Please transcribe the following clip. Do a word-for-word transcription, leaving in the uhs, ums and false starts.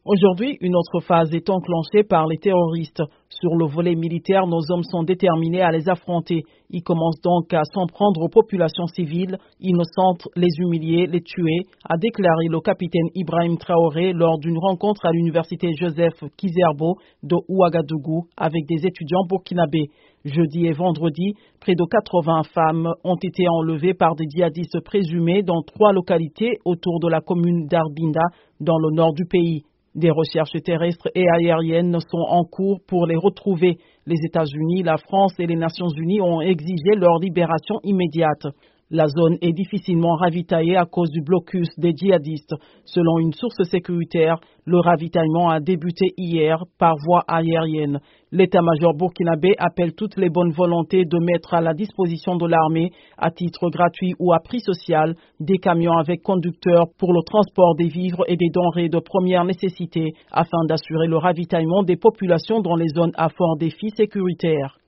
Aujourd'hui, une autre phase est enclenchée par les terroristes. Sur le volet militaire, nos hommes sont déterminés à les affronter. Ils commencent donc à s'en prendre aux populations civiles, innocentes, les humilier, les tuer, a déclaré le capitaine Ibrahim Traoré lors d'une rencontre à l'université Joseph Kizerbo de Ouagadougou avec des étudiants burkinabés. Jeudi et vendredi, près de quatre-vingts femmes ont été enlevées par des djihadistes présumés dans trois localités autour de la commune d'Arbinda, dans le nord du pays. Des recherches terrestres et aériennes sont en cours pour les retrouver. Les États-Unis, la France et les Nations Unies ont exigé leur libération immédiate. La zone est difficilement ravitaillée à cause du blocus des djihadistes. Selon une source sécuritaire, le ravitaillement a débuté hier par voie aérienne. L'état-major burkinabé appelle toutes les bonnes volontés de mettre à la disposition de l'armée, à titre gratuit ou à prix social, des camions avec conducteurs pour le transport des vivres et des denrées de première nécessité afin d'assurer le ravitaillement des populations dans les zones à fort défi sécuritaire.